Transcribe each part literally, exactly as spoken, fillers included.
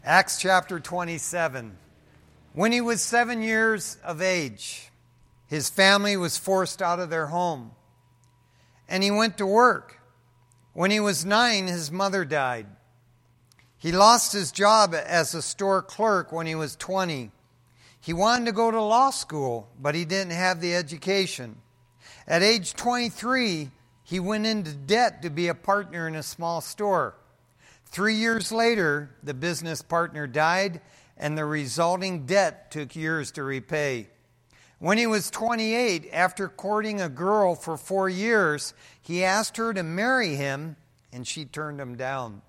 Acts chapter twenty-seven. When he was seven years of age, his family was forced out of their home, and he went to work. When he was nine, his mother died. He lost his job as a store clerk when he was twenty. He wanted to go to law school, but he didn't have the education. At age twenty-three, he went into debt to be a partner in a small store. Three years later, the business partner died, and the resulting debt took years to repay. When he was twenty-eight, after courting a girl for four years, he asked her to marry him, and she turned him down.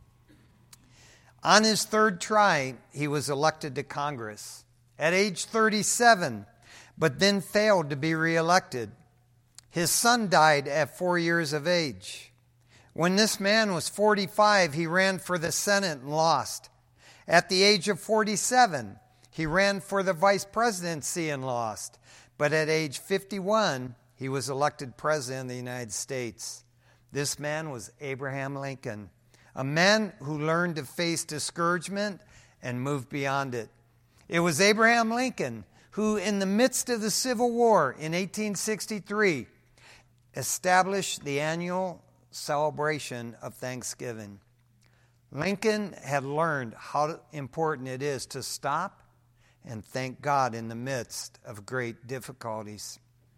On his third try, he was elected to Congress at age thirty-seven, but then failed to be reelected. His son died at four years of age. When this man was forty-five, he ran for the Senate and lost. At the age of forty-seven, he ran for the vice presidency and lost. But at age fifty-one, he was elected president of the United States. This man was Abraham Lincoln, a man who learned to face discouragement and move beyond it. It was Abraham Lincoln who, in the midst of the Civil War in eighteen sixty-three, established the annual celebration of Thanksgiving. Lincoln had learned how important it is to stop and thank God in the midst of great difficulties.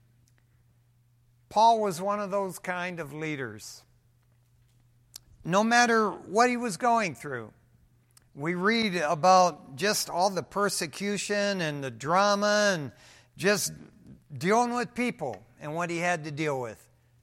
Paul was one of those kind of leaders. No matter what he was going through, we read about just all the persecution and the drama and just dealing with people and what he had to deal with.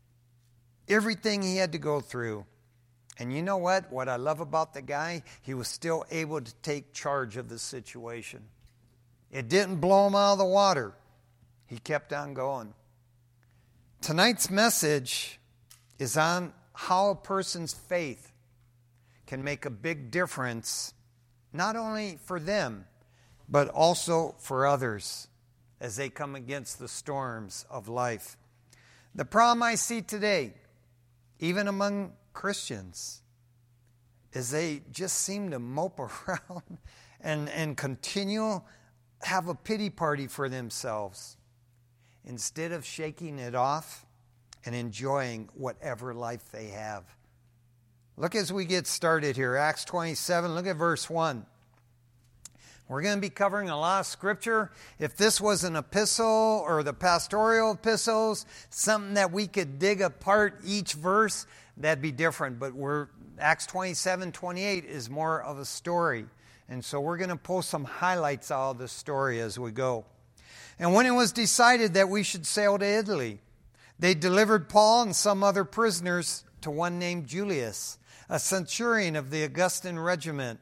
Everything he had to go through. And you know what? What I love about the guy, he was still able to take charge of the situation. It didn't blow him out of the water. He kept on going. Tonight's message is on how a person's faith can make a big difference, not only for them, but also for others as they come against the storms of life. The problem I see today, even among Christians, is they just seem to mope around and, and continue have a pity party for themselves instead of shaking it off and enjoying whatever life they have. Look as we get started here. Acts twenty-seven, look at verse one. We're going to be covering a lot of scripture. If this was an epistle or the pastoral epistles, something that we could dig apart each verse, that'd be different. But we're Acts twenty-seven, twenty-eight is more of a story. And so we're going to pull some highlights out of the story as we go. And when it was decided that we should sail to Italy, they delivered Paul and some other prisoners to one named Julius, a centurion of the Augustan regiment.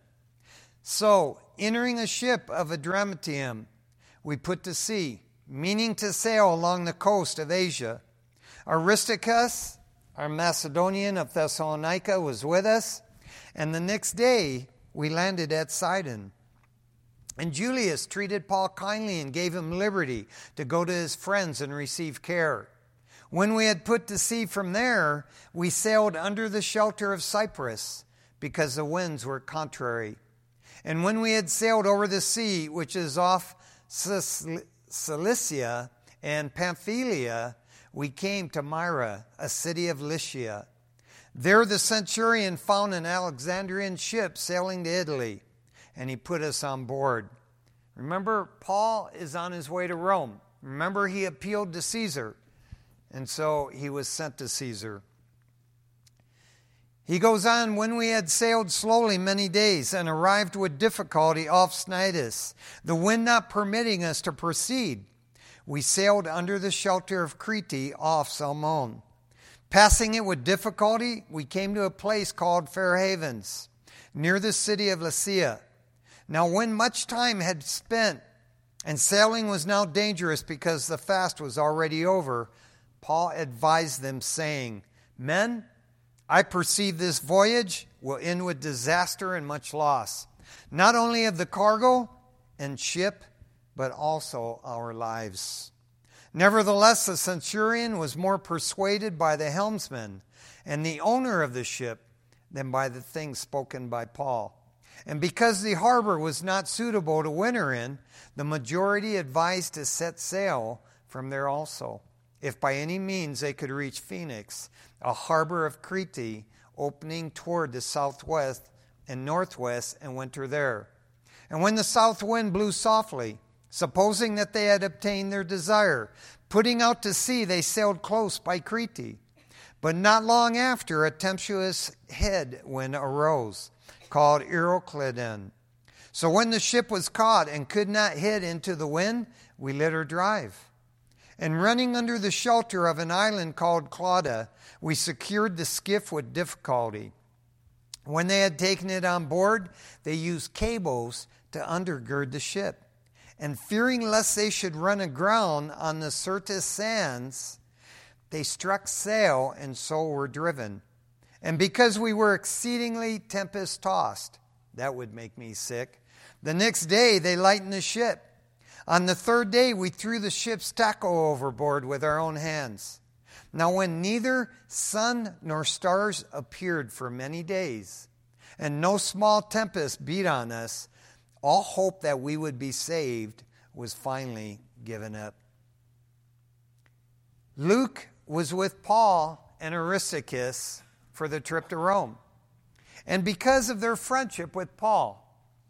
So, entering a ship of Adramyttium, we put to sea, meaning to sail along the coast of Asia. Aristarchus, our Macedonian of Thessalonica, was with us, and the next day we landed at Sidon. And Julius treated Paul kindly and gave him liberty to go to his friends and receive care. When we had put to sea from there, we sailed under the shelter of Cyprus, because the winds were contrary. And when we had sailed over the sea, which is off Cilicia and Pamphylia, we came to Myra, a city of Lycia. There the centurion found an Alexandrian ship sailing to Italy, and he put us on board. Remember, Paul is on his way to Rome. Remember, he appealed to Caesar, and so he was sent to Caesar. He goes on, when we had sailed slowly many days and arrived with difficulty off Cnidus, the wind not permitting us to proceed, we sailed under the shelter of Crete off Salmon. Passing it with difficulty, we came to a place called Fair Havens, near the city of Lasea. Now when much time had spent, and sailing was now dangerous because the fast was already over, Paul advised them, saying, Men, I perceive this voyage will end with disaster and much loss, not only of the cargo and ship, but also our lives. Nevertheless, the centurion was more persuaded by the helmsman and the owner of the ship than by the things spoken by Paul. And because the harbor was not suitable to winter in, the majority advised to set sail from there also, if by any means they could reach Phoenix, a harbor of Crete, opening toward the southwest and northwest, and winter there. And when the south wind blew softly, supposing that they had obtained their desire, putting out to sea, they sailed close by Crete. But not long after, a tempestuous headwind arose, called Euroclydon. So when the ship was caught and could not head into the wind, we let her drive. And running under the shelter of an island called Clauda, we secured the skiff with difficulty. When they had taken it on board, they used cables to undergird the ship. And fearing lest they should run aground on the Syrtis sands, they struck sail and so were driven. And because we were exceedingly tempest-tossed, that would make me sick, the next day they lightened the ship. On the third day we threw the ship's tackle overboard with our own hands. Now when neither sun nor stars appeared for many days, and no small tempest beat on us, all hope that we would be saved was finally given up. Luke was with Paul and Aristarchus for the trip to Rome. And because of their friendship with Paul,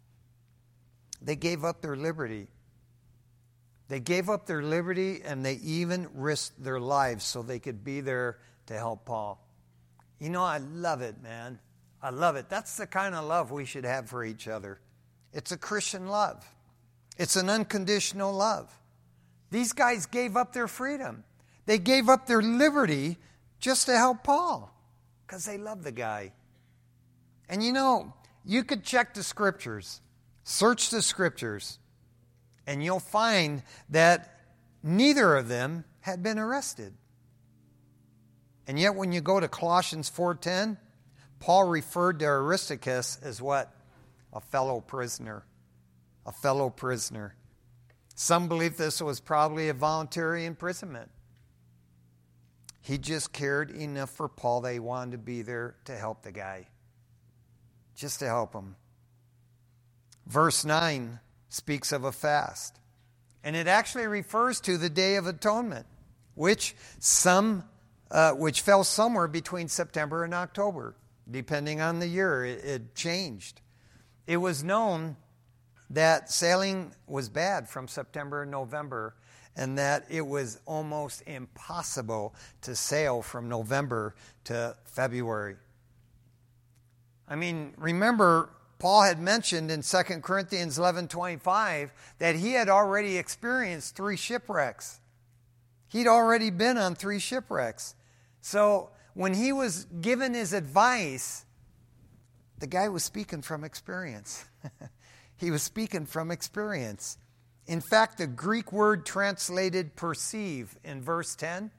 they gave up their liberty. They gave up their liberty and they even risked their lives so they could be there to help Paul. You know, I love it, man. I love it. That's the kind of love we should have for each other. It's a Christian love. It's an unconditional love. These guys gave up their freedom. They gave up their liberty just to help Paul because they love the guy. And you know, you could check the scriptures, search the scriptures, and you'll find that neither of them had been arrested. And yet when you go to Colossians four ten, Paul referred to Aristarchus as what? A fellow prisoner. A fellow prisoner. Some believe this was probably a voluntary imprisonment. He just cared enough for Paul that he wanted to be there to help the guy. Just to help him. Verse nine speaks of a fast. And it actually refers to the Day of Atonement, which some uh, which fell somewhere between September and October. Depending on the year, it, it changed. It was known that sailing was bad from September and November, and that it was almost impossible to sail from November to February. I mean, remember, Paul had mentioned in Second Corinthians eleven twenty-five that he had already experienced three shipwrecks. He'd already been on three shipwrecks. So when he was given his advice, the guy was speaking from experience. He was speaking from experience. In fact, the Greek word translated perceive in verse ten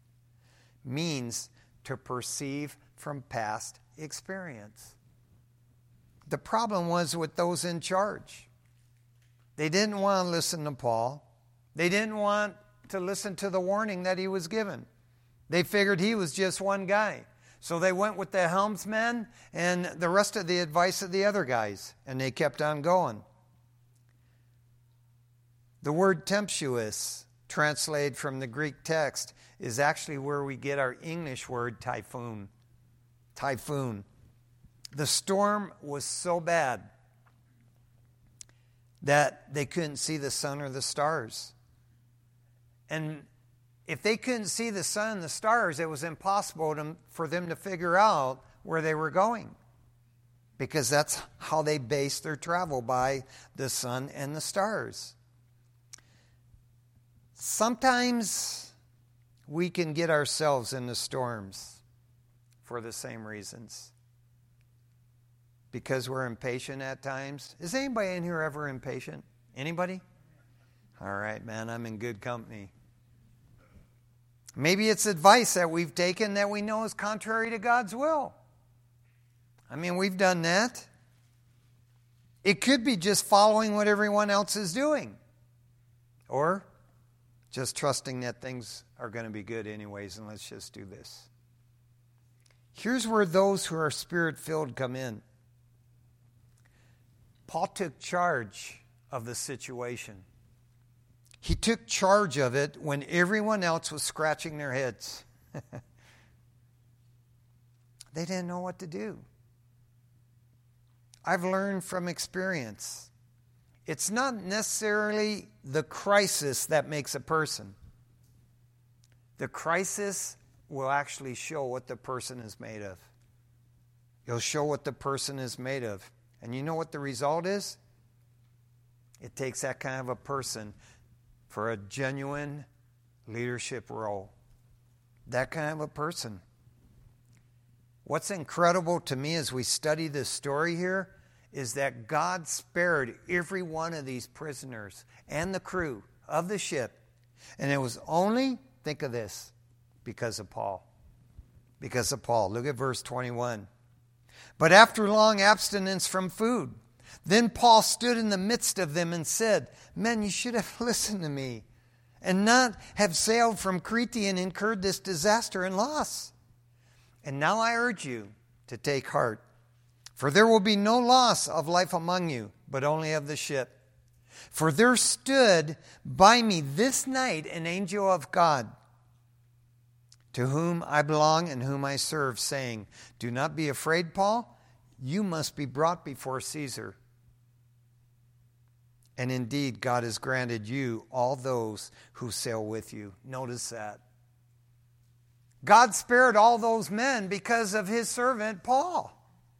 means to perceive from past experience. The problem was with those in charge. They didn't want to listen to Paul. They didn't want to listen to the warning that he was given. They figured he was just one guy. So they went with the helmsman and the rest of the advice of the other guys, and they kept on going. The word tempestuous, translated from the Greek text, is actually where we get our English word typhoon. Typhoon. The storm was so bad that they couldn't see the sun or the stars. And if they couldn't see the sun and the stars, it was impossible to, for them to figure out where they were going. Because that's how they based their travel, by the sun and the stars. Sometimes we can get ourselves into storms for the same reasons. Because we're impatient at times. Is anybody in here ever impatient? Anybody? All right, man, I'm in good company. Maybe it's advice that we've taken that we know is contrary to God's will. I mean, we've done that. It could be just following what everyone else is doing. Or just trusting that things are going to be good anyways, and let's just do this. Here's where those who are Spirit-filled come in. Paul took charge of the situation. He took charge of it when everyone else was scratching their heads. They didn't know what to do. I've learned from experience. It's not necessarily the crisis that makes a person. The crisis will actually show what the person is made of. It'll show what the person is made of. And you know what the result is? It takes that kind of a person for a genuine leadership role. That kind of a person. What's incredible to me as we study this story here is that God spared every one of these prisoners and the crew of the ship. And it was only, think of this, because of Paul. Because of Paul. Look at verse twenty-one. But after long abstinence from food, then Paul stood in the midst of them and said, Men, you should have listened to me and not have sailed from Crete and incurred this disaster and loss. And now I urge you to take heart, for there will be no loss of life among you, but only of the ship. For there stood by me this night an angel of God, to whom I belong and whom I serve, saying, Do not be afraid, Paul. You must be brought before Caesar. And indeed, God has granted you all those who sail with you. Notice that. God spared all those men because of his servant, Paul.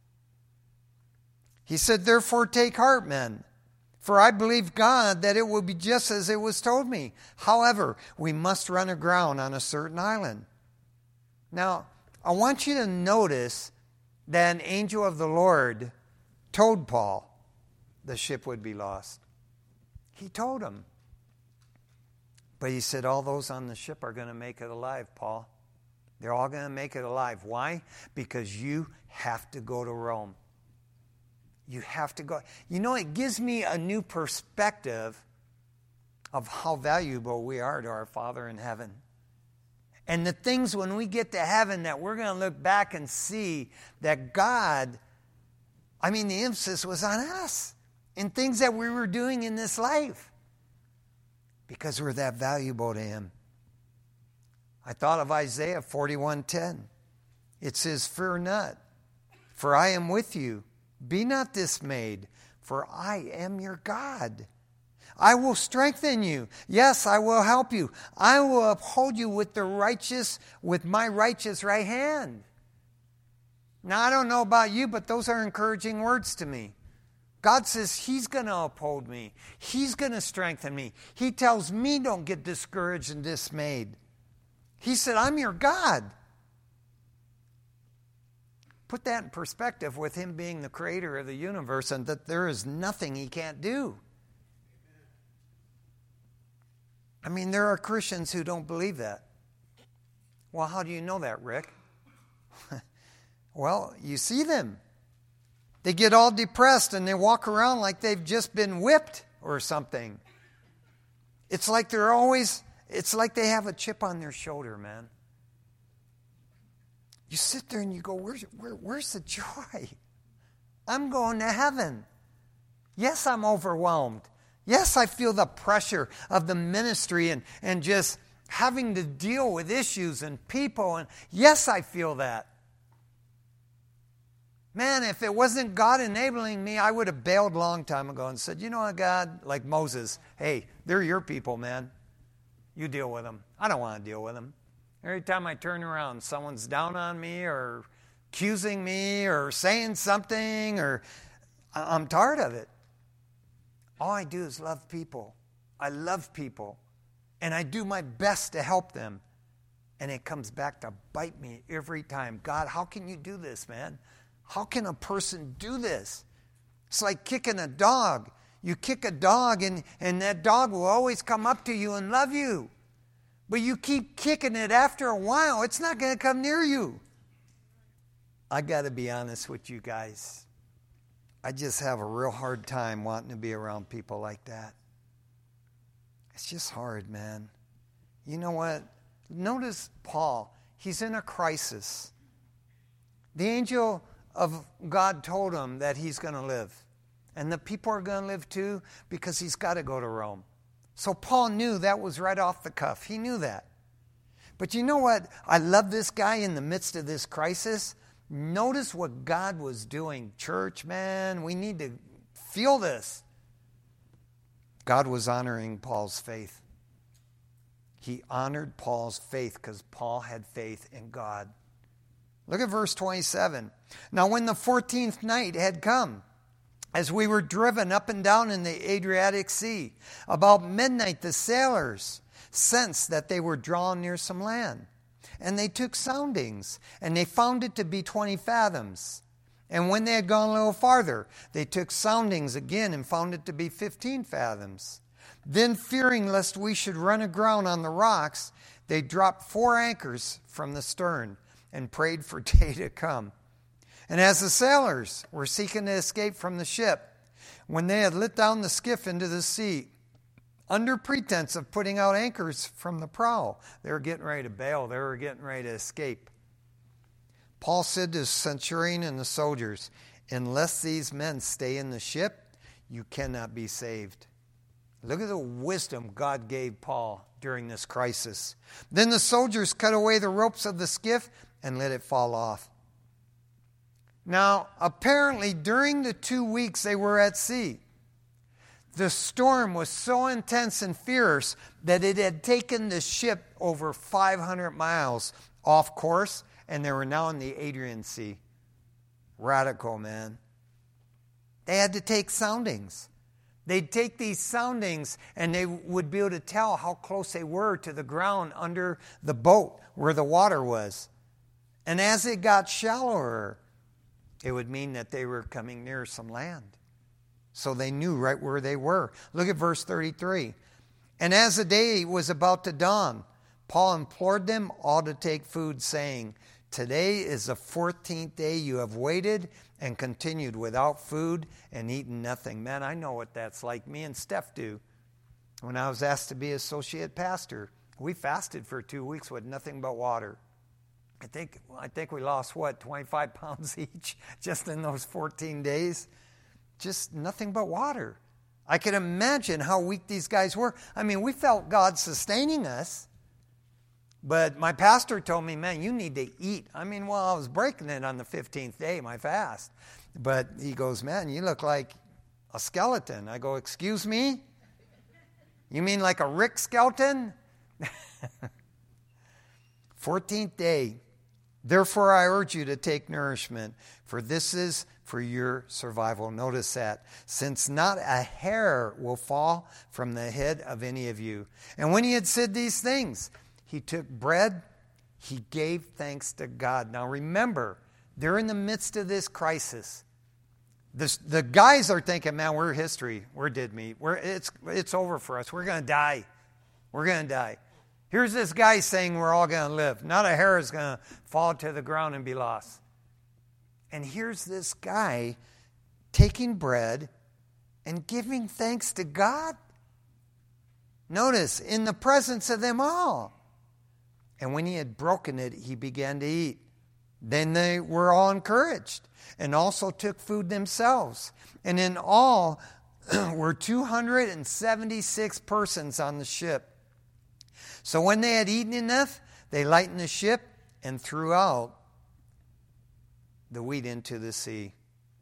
He said, Therefore take heart, men, for I believe God that it will be just as it was told me. However, we must run aground on a certain island. Now, I want you to notice that an angel of the Lord told Paul the ship would be lost. He told him. But he said, all those on the ship are going to make it alive, Paul. They're all going to make it alive. Why? Because you have to go to Rome. You have to go. You know, it gives me a new perspective of how valuable we are to our Father in heaven. And the things when we get to heaven that we're going to look back and see that God, I mean, the emphasis was on us in things that we were doing in this life because we're that valuable to him. I thought of Isaiah forty-one ten. It says, Fear not, for I am with you. Be not dismayed, for I am your God. I will strengthen you. Yes, I will help you. I will uphold you with the righteous, with my righteous right hand. Now, I don't know about you, but those are encouraging words to me. God says he's going to uphold me. He's going to strengthen me. He tells me don't get discouraged and dismayed. He said, I'm your God. Put that in perspective with him being the creator of the universe and that there is nothing he can't do. I mean, there are Christians who don't believe that. Well, how do you know that, Rick? Well, you see them. They get all depressed and they walk around like they've just been whipped or something. It's like they're always, it's like they have a chip on their shoulder, man. You sit there and you go, where's, where, where's the joy? I'm going to heaven. Yes, I'm overwhelmed. Yes, I feel the pressure of the ministry and, and just having to deal with issues and people. And yes, I feel that. Man, if it wasn't God enabling me, I would have bailed a long time ago and said, you know what, God, like Moses, hey, they're your people, man. You deal with them. I don't want to deal with them. Every time I turn around, someone's down on me or accusing me or saying something, or I'm tired of it. All I do is love people. I love people. And I do my best to help them. And it comes back to bite me every time. God, how can you do this, man? How can a person do this? It's like kicking a dog. You kick a dog and, and that dog will always come up to you and love you. But you keep kicking it, after a while, it's not going to come near you. I got to be honest with you guys. I just have a real hard time wanting to be around people like that. It's just hard, man. You know what? Notice Paul. He's in a crisis. The angel of God told him that he's going to live. And the people are going to live too, because he's got to go to Rome. So Paul knew that was right off the cuff. He knew that. But you know what? I love this guy in the midst of this crisis. Notice what God was doing. Church, man, we need to feel this. God was honoring Paul's faith. He honored Paul's faith because Paul had faith in God. Look at verse twenty-seven. Now when the fourteenth night had come, as we were driven up and down in the Adriatic Sea, about midnight the sailors sensed that they were drawn near some land. And they took soundings, and they found it to be twenty fathoms. And when they had gone a little farther, they took soundings again and found it to be fifteen fathoms. Then, fearing lest we should run aground on the rocks, they dropped four anchors from the stern and prayed for day to come. And as the sailors were seeking to escape from the ship, when they had let down the skiff into the sea, under pretense of putting out anchors from the prow, they were getting ready to bail. They were getting ready to escape. Paul said to the centurion and the soldiers, unless these men stay in the ship, you cannot be saved. Look at the wisdom God gave Paul during this crisis. Then the soldiers cut away the ropes of the skiff and let it fall off. Now, apparently during the two weeks they were at sea, the storm was so intense and fierce that it had taken the ship over five hundred miles off course, and they were now in the Adrian Sea. Radical, man. They had to take soundings. They'd take these soundings and they would be able to tell how close they were to the ground under the boat where the water was. And as it got shallower, it would mean that they were coming near some land. So they knew right where they were. Look at verse thirty-three. And as the day was about to dawn, Paul implored them all to take food, saying, today is the fourteenth day you have waited and continued without food and eaten nothing. Man, I know what that's like. Me and Steph do. When I was asked to be associate pastor, we fasted for two weeks with nothing but water. I think I think we lost, what, twenty-five pounds each just in those fourteen days? Just nothing but water. I can imagine how weak these guys were. I mean, we felt God sustaining us. But my pastor told me, man, you need to eat. I mean, well, I was breaking it on the fifteenth day, my fast. But he goes, man, you look like a skeleton. I go, excuse me? You mean like a Rick skeleton? fourteenth day. Therefore, I urge you to take nourishment, for this is for your survival. Notice that. Since not a hair will fall from the head of any of you. And when he had said these things, he took bread, he gave thanks to God. Now remember, they're in the midst of this crisis. This, the guys are thinking, man, we're history. We're dead meat. We're, it's, it's over for us. We're going to die. We're going to die. Here's this guy saying we're all going to live. Not a hair is going to fall to the ground and be lost. And here's this guy taking bread and giving thanks to God. Notice, in the presence of them all. And when he had broken it, he began to eat. Then they were all encouraged and also took food themselves. And in all were two hundred seventy-six persons on the ship. So when they had eaten enough, they lightened the ship and threw out the wheat into the sea.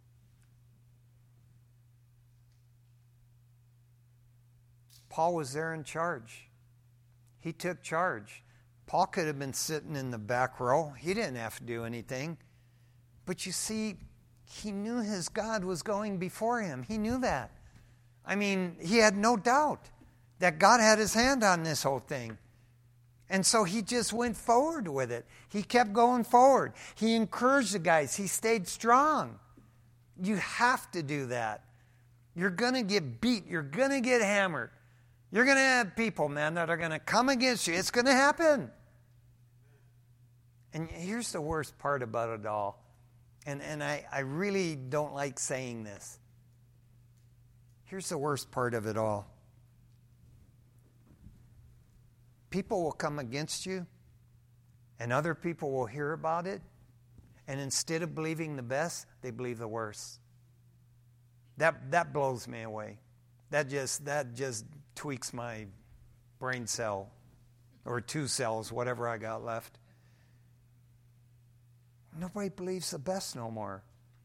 Paul was there in charge. He took charge. Paul could have been sitting in the back row. He didn't have to do anything. But you see, he knew his God was going before him. He knew that. I mean, he had no doubt that God had his hand on this whole thing. And so he just went forward with it. He kept going forward. He encouraged the guys. He stayed strong. You have to do that. You're going to get beat. You're going to get hammered. You're going to have people, man, that are going to come against you. It's going to happen. And here's the worst part about it all. And, and I, I really don't like saying this. Here's the worst part of it all. People will come against you, and other people will hear about it, and instead of believing the best, they believe the worst. That that blows me away. That just that just tweaks my brain cell, or two cells, whatever I got left. Nobody believes the best no more.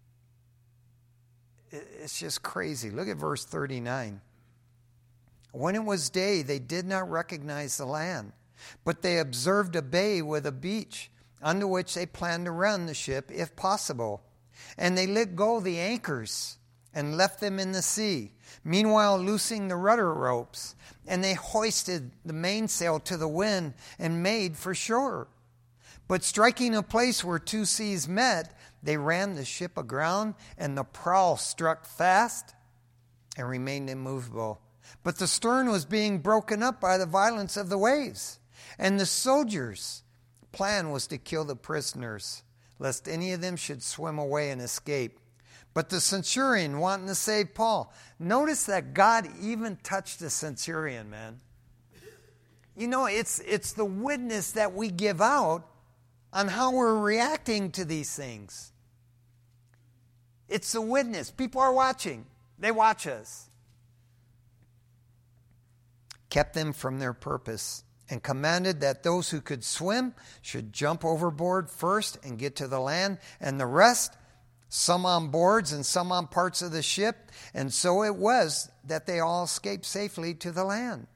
It's just crazy. Look at verse thirty-nine. When it was day, they did not recognize the land, but they observed a bay with a beach, unto which they planned to run the ship if possible. And they let go the anchors and left them in the sea, meanwhile loosing the rudder ropes. And they hoisted the mainsail to the wind and made for shore. But striking a place where two seas met, they ran the ship aground, and the prow struck fast and remained immovable. But the stern was being broken up by the violence of the waves. And the soldiers' plan was to kill the prisoners, lest any of them should swim away and escape. But the centurion, wanting to save Paul, notice that God even touched the centurion, man. You know, it's it's the witness that we give out on how we're reacting to these things. It's the witness. People are watching. They watch us. Kept them from their purpose, and commanded that those who could swim should jump overboard first and get to the land, and the rest, some on boards and some on parts of the ship. And so it was that they all escaped safely to the land.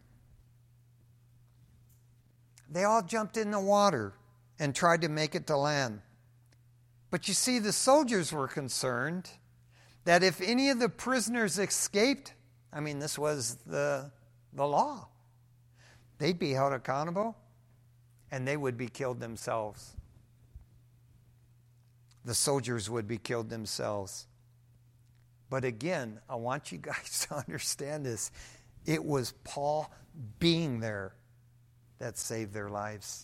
They all jumped in the water and tried to make it to land. But you see, the soldiers were concerned that if any of the prisoners escaped, I mean, this was the, the law, they'd be held accountable and they would be killed themselves. The soldiers would be killed themselves. But again, I want you guys to understand this. It was Paul being there that saved their lives.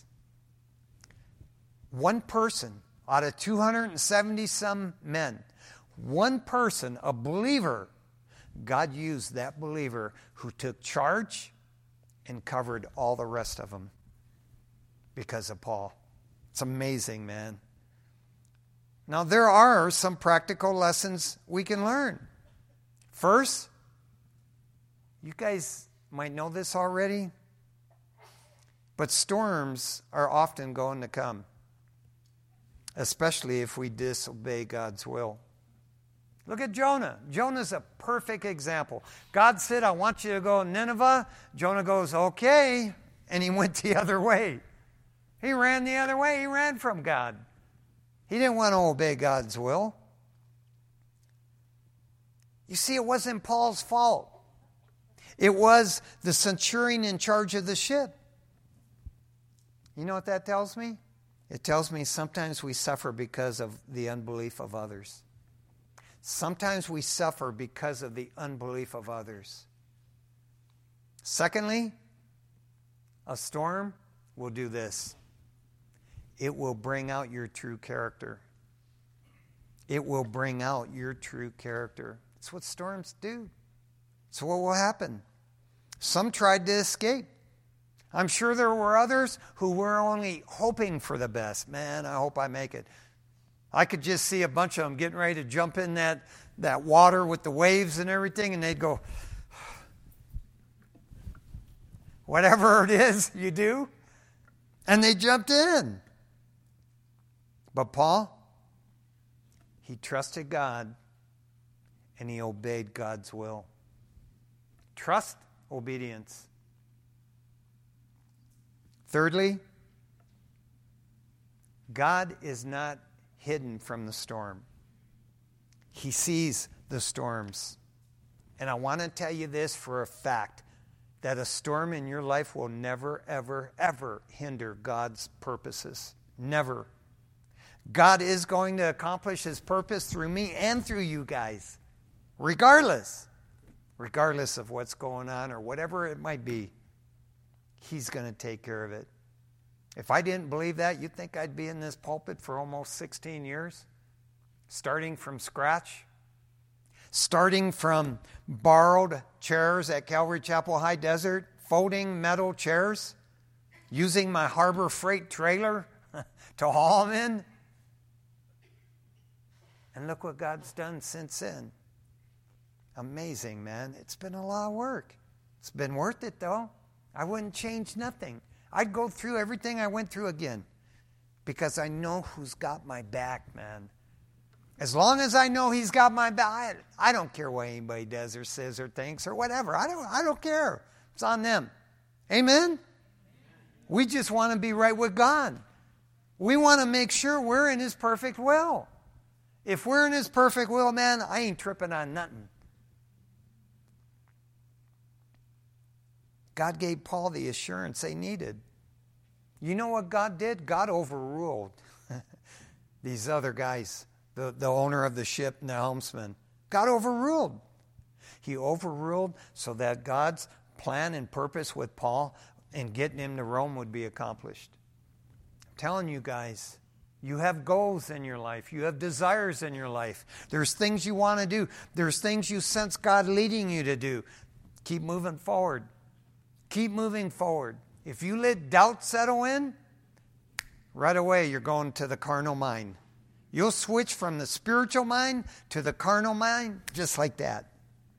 One person out of two hundred seventy some men, one person, a believer, God used that believer who took charge and covered all the rest of them because of Paul. It's amazing, man. Now, there are some practical lessons we can learn. First, you guys might know this already, but storms are often going to come, especially if we disobey God's will. Look at Jonah. Jonah's a perfect example. God said, I want you to go to Nineveh. Jonah goes, okay, and he went the other way. He ran the other way. He ran from God. He didn't want to obey God's will. You see, it wasn't Paul's fault. It was the centurion in charge of the ship. You know what that tells me? It tells me sometimes we suffer because of the unbelief of others. Sometimes we suffer because of the unbelief of others. Secondly, a storm will do this. It will bring out your true character. It will bring out your true character. It's what storms do. It's what will happen. Some tried to escape. I'm sure there were others who were only hoping for the best. Man, I hope I make it. I could just see a bunch of them getting ready to jump in that, that water with the waves and everything, and they'd go, whatever it is you do. And they jumped in. But Paul, he trusted God and he obeyed God's will. Trust, obedience. Thirdly, God is not hidden from the storm. He sees the storms. And I want to tell you this for a fact, that a storm in your life will never, ever, ever hinder God's purposes. Never. God is going to accomplish His purpose through me and through you guys. Regardless. Regardless of what's going on or whatever it might be. He's going to take care of it. If I didn't believe that, you'd think I'd be in this pulpit for almost sixteen years? Starting from scratch? Starting from borrowed chairs at Calvary Chapel High Desert, folding metal chairs, using my Harbor Freight trailer to haul them in. And look what God's done since then. Amazing, man. It's been a lot of work. It's been worth it, though. I wouldn't change nothing. I'd go through everything I went through again because I know who's got my back, man. As long as I know he's got my back, I don't care what anybody does or says or thinks or whatever. I don't, I don't care. It's on them. Amen? We just want to be right with God. We want to make sure we're in his perfect will. If we're in his perfect will, man, I ain't tripping on nothing. God gave Paul the assurance they needed. You know what God did? God overruled these other guys, the, the owner of the ship and the helmsman. God overruled. He overruled so that God's plan and purpose with Paul in getting him to Rome would be accomplished. I'm telling you guys, you have goals in your life. You have desires in your life. There's things you want to do. There's things you sense God leading you to do. Keep moving forward. Keep moving forward. If you let doubt settle in, right away you're going to the carnal mind. You'll switch from the spiritual mind to the carnal mind just like that.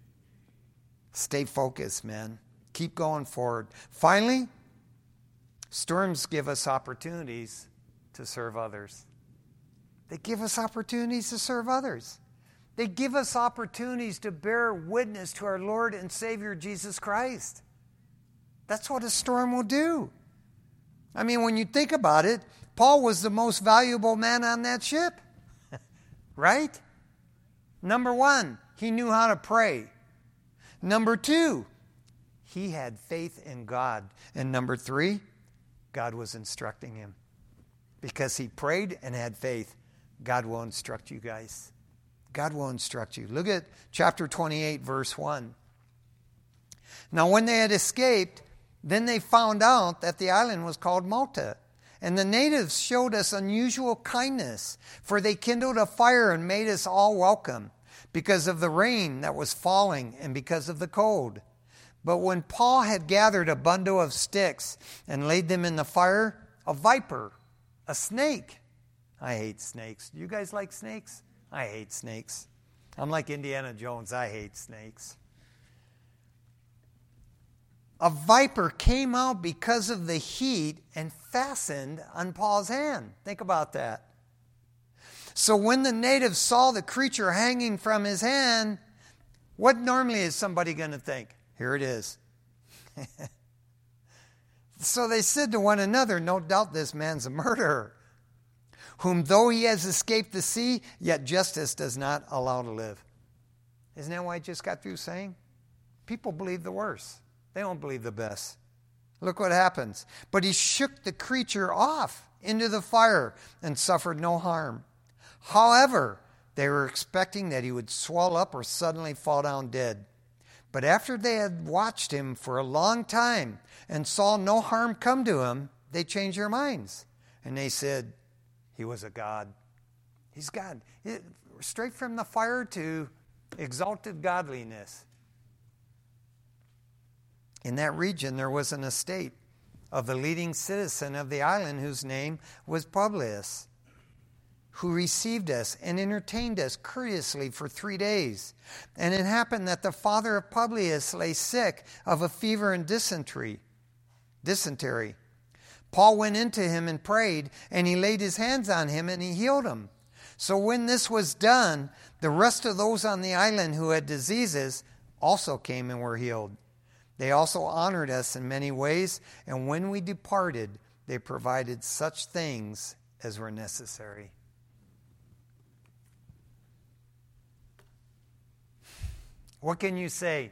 Stay focused, man. Keep going forward. Finally, storms give us opportunities to serve others. They give us opportunities to serve others. They give us opportunities to bear witness to our Lord and Savior Jesus Christ. That's what a storm will do. I mean, when you think about it, Paul was the most valuable man on that ship. Right? Number one, he knew how to pray. Number two, he had faith in God. And number three, God was instructing him. Because he prayed and had faith, God will instruct you guys. God will instruct you. Look at chapter twenty-eight, verse one. Now, when they had escaped, then they found out that the island was called Malta. And the natives showed us unusual kindness, for they kindled a fire and made us all welcome, because of the rain that was falling and because of the cold. But when Paul had gathered a bundle of sticks and laid them in the fire, a viper, a snake. I hate snakes. Do you guys like snakes? I hate snakes. I'm like Indiana Jones. I hate snakes. A viper came out because of the heat and fastened on Paul's hand. Think about that. So when the natives saw the creature hanging from his hand, what normally is somebody going to think? Here it is. So they said to one another, no doubt this man's a murderer, whom though he has escaped the sea, yet justice does not allow to live. Isn't that what I just got through saying? People believe the worst. They don't believe the best. Look what happens. But he shook the creature off into the fire and suffered no harm. However, they were expecting that he would swell up or suddenly fall down dead. But after they had watched him for a long time and saw no harm come to him, they changed their minds. And they said, he was a god. He's God. It, straight from the fire to exalted godliness. In that region, there was an estate of the leading citizen of the island whose name was Publius, who received us and entertained us courteously for three days. And it happened that the father of Publius lay sick of a fever and dysentery. Dysentery. Paul went into him and prayed, and he laid his hands on him, and he healed him. So when this was done, the rest of those on the island who had diseases also came and were healed. They also honored us in many ways, and when we departed, they provided such things as were necessary. What can you say?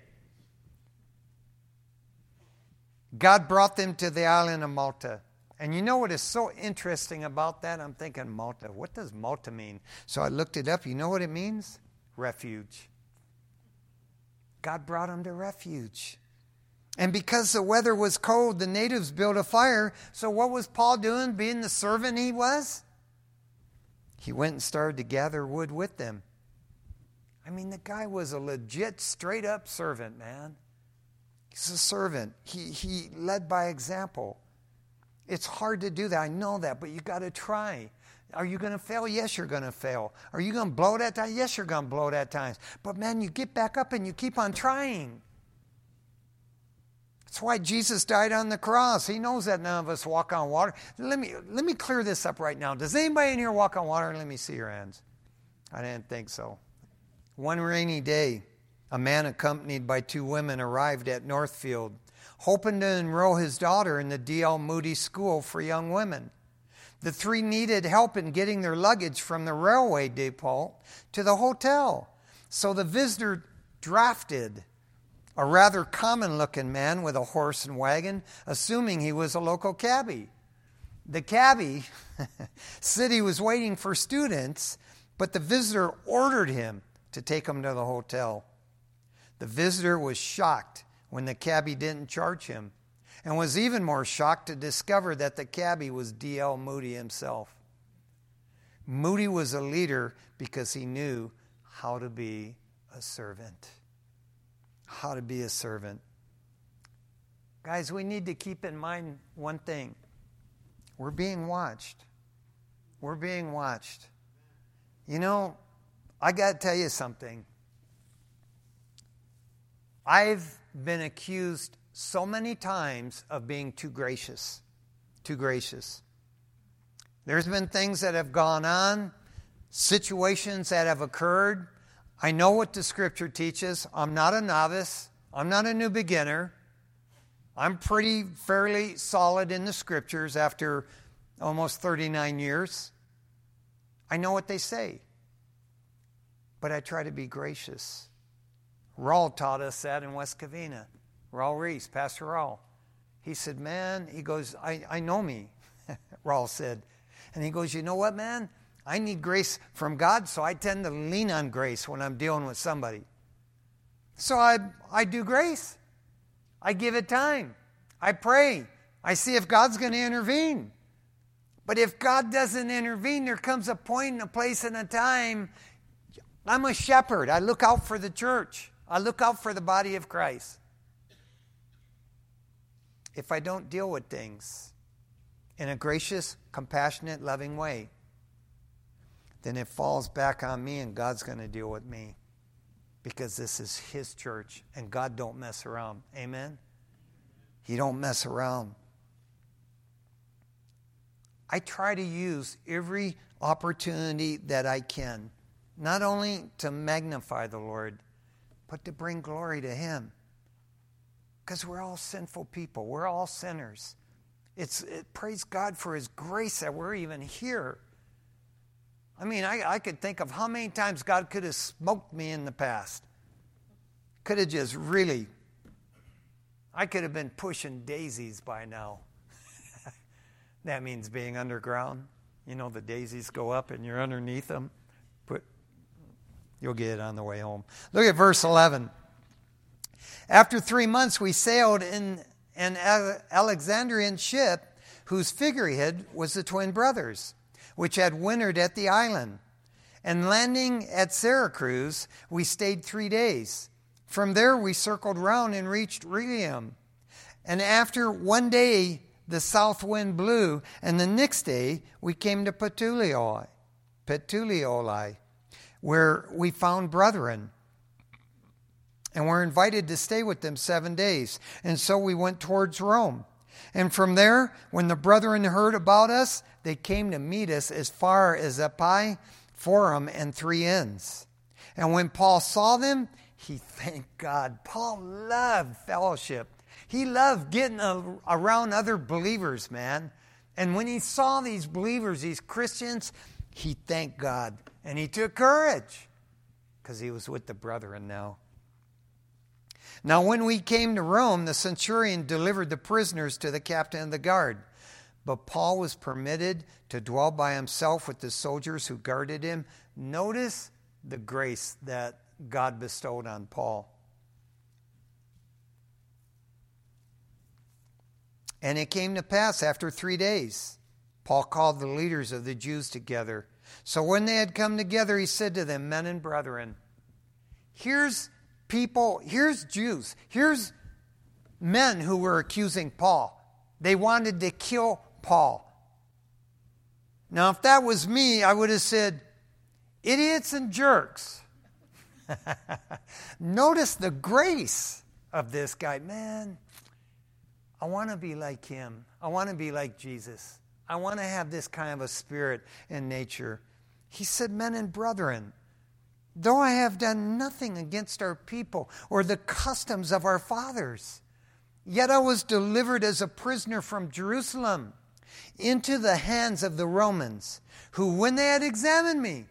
God brought them to the island of Malta. And you know what is so interesting about that? I'm thinking, Malta. What does Malta mean? So I looked it up. You know what it means? Refuge. God brought them to refuge. And because the weather was cold, the natives built a fire. So what was Paul doing, being the servant he was? He went and started to gather wood with them. I mean, the guy was a legit, straight-up servant, man. He's a servant. He, he led by example. It's hard to do that. I know that, but you got to try. Are you going to fail? Yes, you're going to fail. Are you going to blow it at times? Yes, you're going to blow it at times. But man, you get back up and you keep on trying. That's why Jesus died on the cross. He knows that none of us walk on water. Let me, let me clear this up right now. Does anybody in here walk on water? Let me see your hands. I didn't think so. One rainy day, a man accompanied by two women arrived at Northfield, hoping to enroll his daughter in the D L Moody School for Young Women. The three needed help in getting their luggage from the railway depot to the hotel. So the visitor drafted a rather common-looking man with a horse and wagon, assuming he was a local cabbie. The cabbie said he was waiting for students, but the visitor ordered him to take him to the hotel. The visitor was shocked when the cabbie didn't charge him, and was even more shocked to discover that the cabbie was D L Moody himself. Moody was a leader because he knew how to be a servant. How to be a servant. Guys, we need to keep in mind one thing. We're being watched. We're being watched. You know, I got to tell you something. I've been accused so many times of being too gracious. Too gracious. There's been things that have gone on, situations that have occurred. I know what the Scripture teaches. I'm not a novice. I'm not a new beginner. I'm pretty fairly solid in the Scriptures after almost thirty-nine years. I know what they say. But I try to be gracious. Raul taught us that in West Covina. Raul Reese, Pastor Raul. He said, man, he goes, I, I know me, Raul said. And he goes, you know what, man? I need grace from God, so I tend to lean on grace when I'm dealing with somebody. So I, I do grace. I give it time. I pray. I see if God's going to intervene. But if God doesn't intervene, there comes a point and a place and a time. I'm a shepherd. I look out for the church. I look out for the body of Christ. If I don't deal with things in a gracious, compassionate, loving way, then it falls back on me and God's going to deal with me. Because this is His church and God don't mess around. Amen? He don't mess around. I try to use every opportunity that I can, not only to magnify the Lord, but to bring glory to Him. Because we're all sinful people. We're all sinners. It's it, praise God for His grace that we're even here. I mean, I, I could think of how many times God could have smoked me in the past. Could have just really, I could have been pushing daisies by now. That means being underground. You know, the daisies go up and you're underneath them. But you'll get it on the way home. Look at verse eleven. After three months, we sailed in an Alexandrian ship whose figurehead was the twin brothers, which had wintered at the island. And landing at Syracuse, we stayed three days. From there, we circled round and reached Rhegium. And after one day, the south wind blew, and the next day, we came to Puteoli, Puteoli, where we found brethren. And were invited to stay with them seven days. And so we went towards Rome. And from there, when the brethren heard about us, they came to meet us as far as Appii, Forum, and Three Inns. And when Paul saw them, he thanked God. Paul loved fellowship. He loved getting a, around other believers, man. And when he saw these believers, these Christians, he thanked God. And he took courage because he was with the brethren now. Now, when we came to Rome, the centurion delivered the prisoners to the captain of the guard. But Paul was permitted to dwell by himself with the soldiers who guarded him. Notice the grace that God bestowed on Paul. And it came to pass after three days, Paul called the leaders of the Jews together. So when they had come together, he said to them, men and brethren, here's people, here's Jews, here's men who were accusing Paul. They wanted to kill Paul. Now, if that was me, I would have said, idiots and jerks. Notice the grace of this guy. Man, I want to be like him. I want to be like Jesus. I want to have this kind of a spirit and nature. He said, men and brethren, though I have done nothing against our people or the customs of our fathers, yet I was delivered as a prisoner from Jerusalem into the hands of the Romans, who, when they had examined me,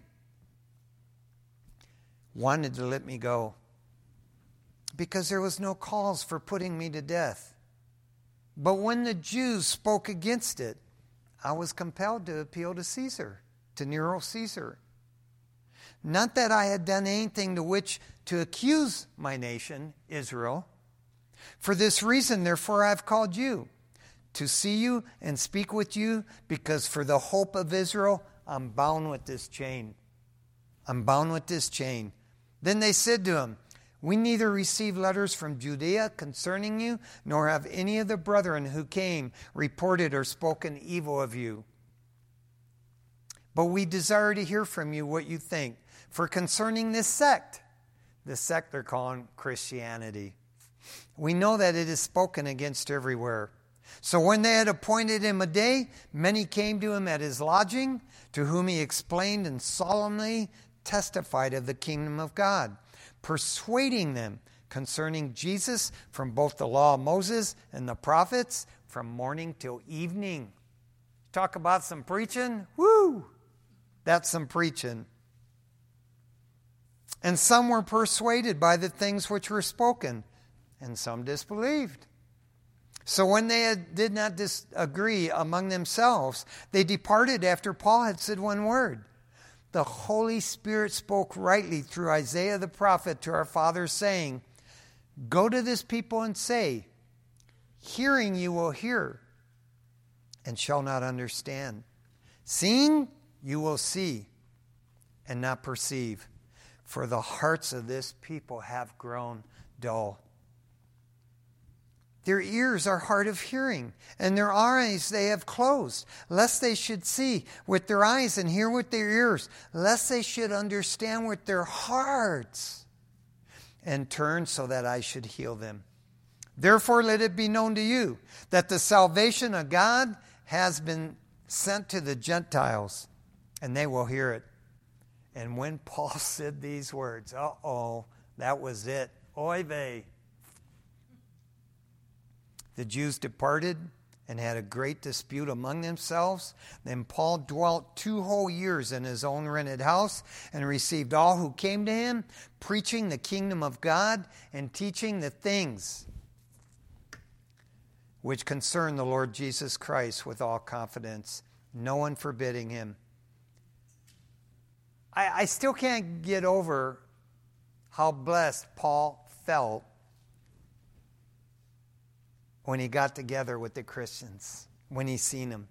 wanted to let me go, because there was no cause for putting me to death. But when the Jews spoke against it, I was compelled to appeal to Caesar, to Nero Caesar. Not that I had done anything to which to accuse my nation, Israel. For this reason, therefore, I have called you, to see you and speak with you, because for the hope of Israel, I'm bound with this chain. I'm bound with this chain. Then they said to him, we neither receive letters from Judea concerning you, nor have any of the brethren who came reported or spoken evil of you. But we desire to hear from you what you think. For concerning this sect, the sect they're calling Christianity, we know that it is spoken against everywhere. So when they had appointed him a day, many came to him at his lodging, to whom he explained and solemnly testified of the kingdom of God, persuading them concerning Jesus from both the law of Moses and the prophets, from morning till evening. Talk about some preaching? Woo! That's some preaching. And some were persuaded by the things which were spoken, and some disbelieved. So when they had, did not disagree among themselves, they departed after Paul had said one word. The Holy Spirit spoke rightly through Isaiah the prophet to our fathers, saying, go to this people and say, hearing you will hear, and shall not understand. Seeing you will see, and not perceive. For the hearts of this people have grown dull. Their ears are hard of hearing, and their eyes they have closed, lest they should see with their eyes and hear with their ears, lest they should understand with their hearts, and turn so that I should heal them. Therefore let it be known to you that the salvation of God has been sent to the Gentiles, and they will hear it. And when Paul said these words, uh-oh, that was it. Oy vey. The Jews departed and had a great dispute among themselves. Then Paul dwelt two whole years in his own rented house and received all who came to him, preaching the kingdom of God and teaching the things which concern the Lord Jesus Christ with all confidence, no one forbidding him. I, I still can't get over how blessed Paul felt when he got together with the Christians, when he seen them.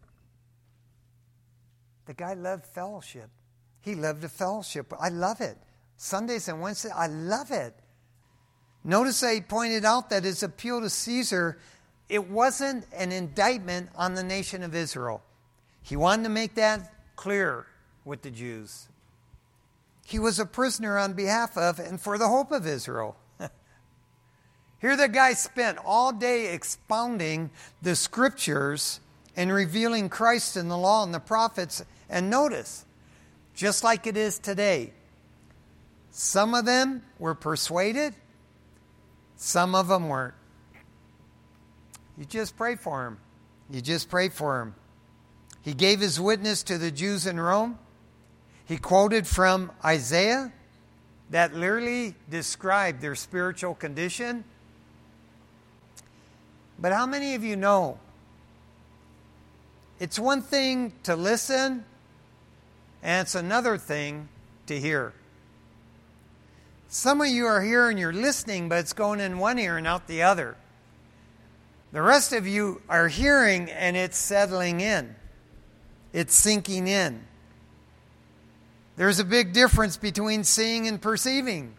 The guy loved fellowship. He loved the fellowship. I love it. Sundays and Wednesdays, I love it. Notice that he pointed out that his appeal to Caesar, it wasn't an indictment on the nation of Israel. He wanted to make that clear with the Jews. He was a prisoner on behalf of and for the hope of Israel. Here the guy spent all day expounding the scriptures and revealing Christ in the law and the prophets. And notice, just like it is today, some of them were persuaded, some of them weren't. You just pray for him. You just pray for him. He gave his witness to the Jews in Rome. He quoted from Isaiah that literally described their spiritual condition. But how many of you know it's one thing to listen and it's another thing to hear? Some of you are here and you're listening, but it's going in one ear and out the other. The rest of you are hearing and it's settling in. It's sinking in. There's a big difference between seeing and perceiving.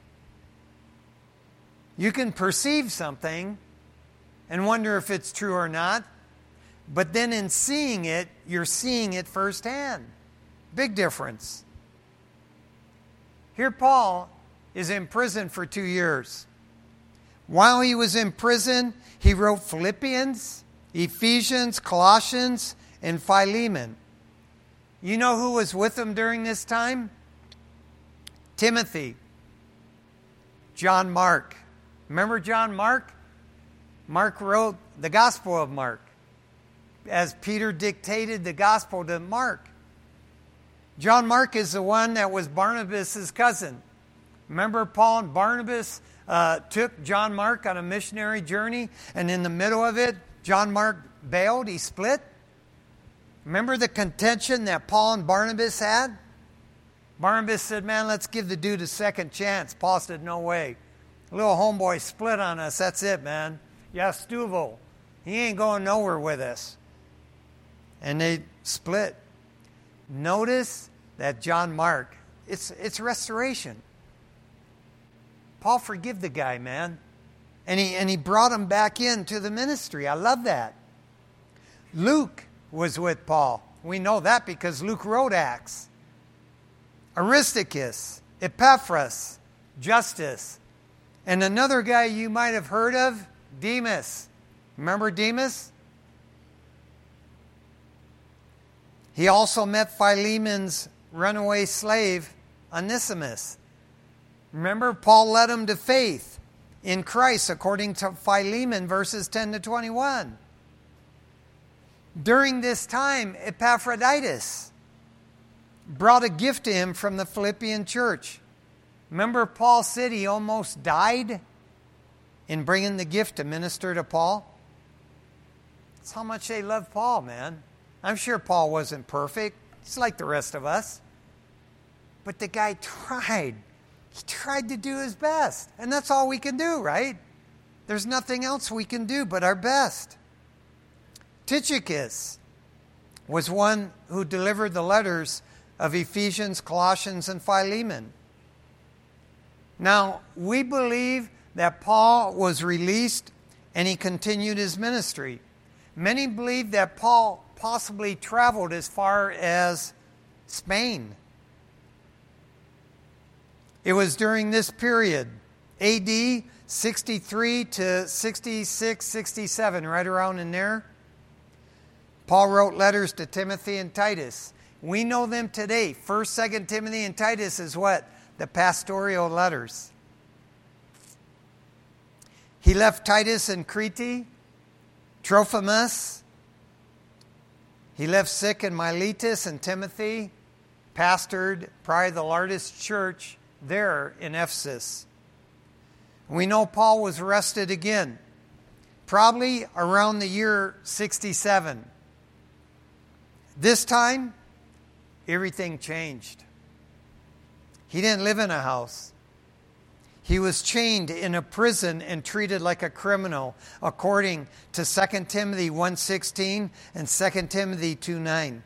You can perceive something and wonder if it's true or not, but then in seeing it, you're seeing it firsthand. Big difference. Here Paul is in prison for two years. While he was in prison, he wrote Philippians, Ephesians, Colossians, and Philemon. You know who was with him during this time? Timothy. John Mark. Remember John Mark? Mark wrote the Gospel of Mark, as Peter dictated the Gospel to Mark. John Mark is the one that was Barnabas' cousin. Remember Paul and Barnabas uh, took John Mark on a missionary journey, and in the middle of it, John Mark bailed, he split? Remember the contention that Paul and Barnabas had? Barnabas said, man, let's give the dude a second chance. Paul said, no way. Little homeboy split on us, that's it, man. Yeah, Stuvel. He ain't going nowhere with us. And they split. Notice that John Mark, it's, it's restoration. Paul forgive the guy, man. And he, and he brought him back into the ministry. I love that. Luke was with Paul. We know that because Luke wrote Acts. Aristarchus, Epaphras, Justus, and another guy you might have heard of, Demas. Remember Demas? He also met Philemon's runaway slave, Onesimus. Remember, Paul led him to faith in Christ, according to Philemon, verses ten to twenty-one. During this time, Epaphroditus brought a gift to him from the Philippian church. Remember, Paul said he almost died in bringing the gift to minister to Paul? That's how much they loved Paul, man. I'm sure Paul wasn't perfect. He's like the rest of us. But the guy tried. He tried to do his best. And that's all we can do, right? There's nothing else we can do but our best. Tychicus was one who delivered the letters of Ephesians, Colossians, and Philemon. Now, we believe that Paul was released and he continued his ministry. Many believe that Paul possibly traveled as far as Spain. It was during this period, A D sixty-three to sixty-six, sixty-seven, right around in there. Paul wrote letters to Timothy and Titus. We know them today. First, Second Timothy and Titus is what? The pastoral letters. He left Titus in Crete, Trophimus. He left sick in Miletus, and Timothy pastored probably the largest church there in Ephesus. We know Paul was arrested again, probably around the year sixty-seven. This time, everything changed. He didn't live in a house. He was chained in a prison and treated like a criminal, according to Second Timothy one sixteen and Second Timothy two nine.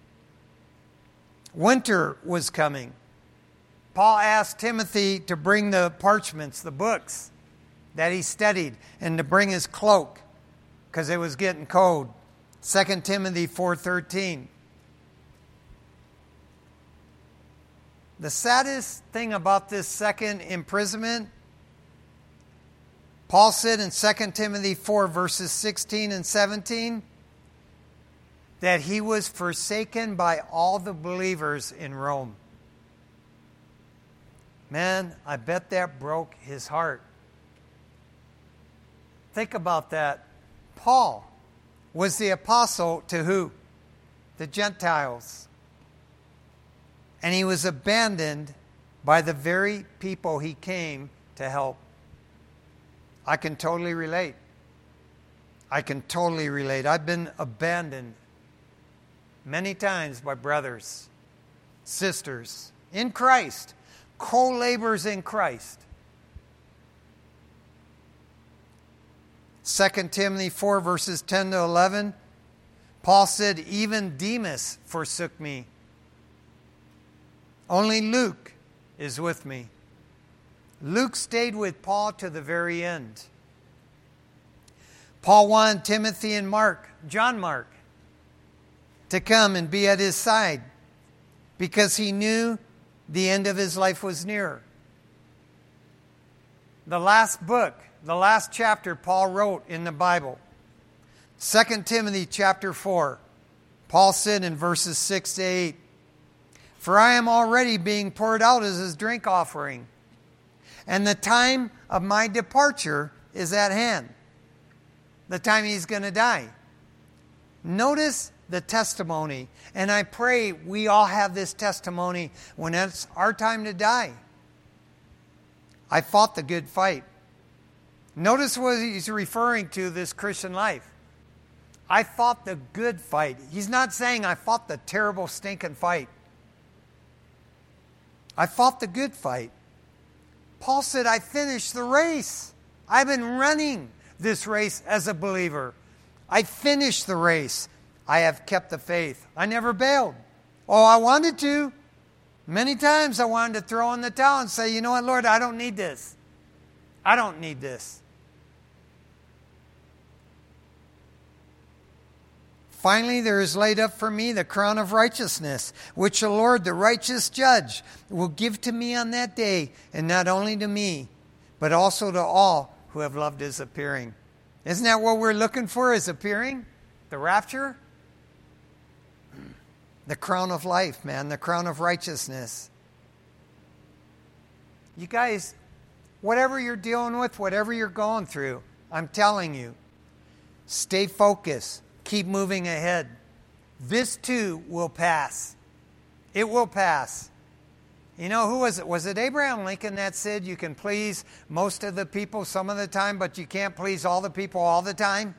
Winter was coming. Paul asked Timothy to bring the parchments, the books that he studied, and to bring his cloak because it was getting cold. Second Timothy four thirteen. The saddest thing about this second imprisonment, Paul said in Second Timothy four, verses sixteen and seventeen, that he was forsaken by all the believers in Rome. Man, I bet that broke his heart. Think about that. Paul was the apostle to who? The Gentiles. And he was abandoned by the very people he came to help. I can totally relate. I can totally relate. I've been abandoned many times by brothers, sisters in Christ, co-laborers in Christ. Second Timothy four, verses ten to eleven, Paul said, even Demas forsook me. Only Luke is with me. Luke stayed with Paul to the very end. Paul wanted Timothy and Mark, John Mark, to come and be at his side because he knew the end of his life was near. The last book, the last chapter Paul wrote in the Bible, Second Timothy chapter four, Paul said in verses six to eight, "For I am already being poured out as his drink offering, and the time of my departure is at hand." The time he's going to die. Notice the testimony, and I pray we all have this testimony when it's our time to die. I fought the good fight. Notice what he's referring to, this Christian life. I fought the good fight. He's not saying I fought the terrible, stinking fight. I fought the good fight. Paul said, I finished the race. I've been running this race as a believer. I finished the race. I have kept the faith. I never bailed. Oh, I wanted to. Many times I wanted to throw in the towel and say, you know what, Lord, I don't need this. I don't need this. Finally, there is laid up for me the crown of righteousness, which the Lord, the righteous judge, will give to me on that day, and not only to me, but also to all who have loved his appearing. Isn't that what we're looking for, his appearing? The rapture? The crown of life, man, the crown of righteousness. You guys, whatever you're dealing with, whatever you're going through, I'm telling you, stay focused. Keep moving ahead. This too will pass. It will pass. You know, who was it? Was it Abraham Lincoln that said you can please most of the people some of the time, but you can't please all the people all the time?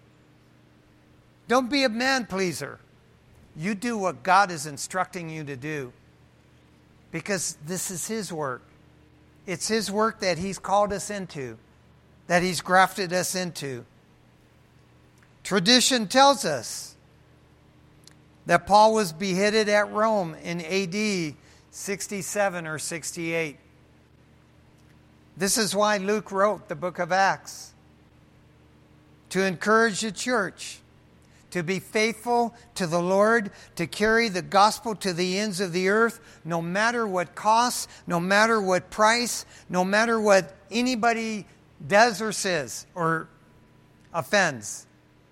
Don't be a man pleaser. You do what God is instructing you to do, because this is his work. It's his work that he's called us into, that he's grafted us into. Tradition tells us that Paul was beheaded at Rome in A D sixty-seven or sixty-eight. This is why Luke wrote the book of Acts, to encourage the church to be faithful to the Lord, to carry the gospel to the ends of the earth, no matter what costs, no matter what price, no matter what anybody does or says or offends.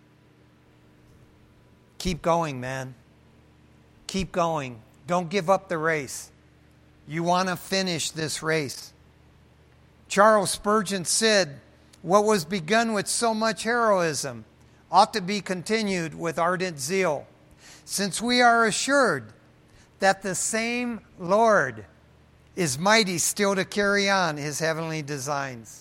Keep going, man. Keep going. Don't give up the race. You want to finish this race. Charles Spurgeon said, what was begun with so much heroism ought to be continued with ardent zeal, since we are assured that the same Lord is mighty still to carry on his heavenly designs.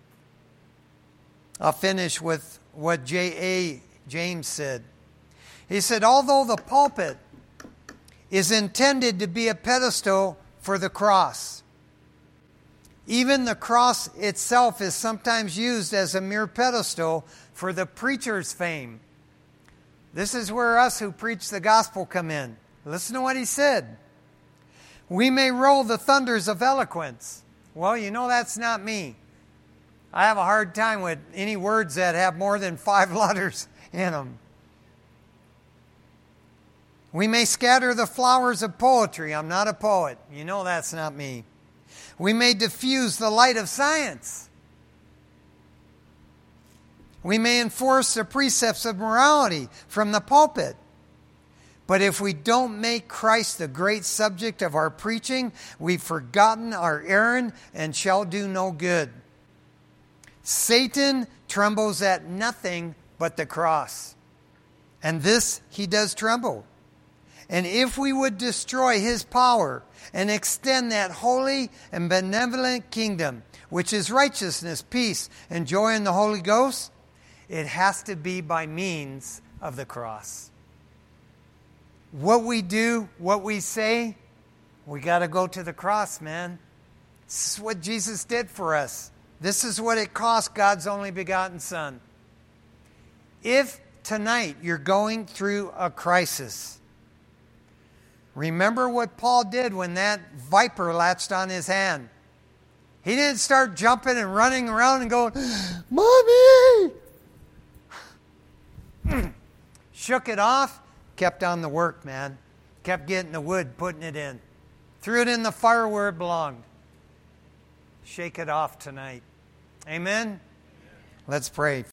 I'll finish with what J A James said. He said, although the pulpit is intended to be a pedestal for the cross, even the cross itself is sometimes used as a mere pedestal for the preacher's fame. This is where us who preach the gospel come in. Listen to what he said. We may roll the thunders of eloquence. Well, you know that's not me. I have a hard time with any words that have more than five letters in them. We may scatter the flowers of poetry. I'm not a poet. You know that's not me. We may diffuse the light of science. We may enforce the precepts of morality from the pulpit. But if we don't make Christ the great subject of our preaching, we've forgotten our errand and shall do no good. Satan trembles at nothing but the cross. And this he does tremble. And if we would destroy his power and extend that holy and benevolent kingdom, which is righteousness, peace, and joy in the Holy Ghost, it has to be by means of the cross. What we do, what we say, we got to go to the cross, man. This is what Jesus did for us. This is what it cost God's only begotten Son. If tonight you're going through a crisis, remember what Paul did when that viper latched on his hand. He didn't start jumping and running around and going, Mommy! Shook it off, kept on the work, man. kept getting the wood, putting it in. Threw it in the fire where it belonged. Shake it off tonight. Amen? Let's pray.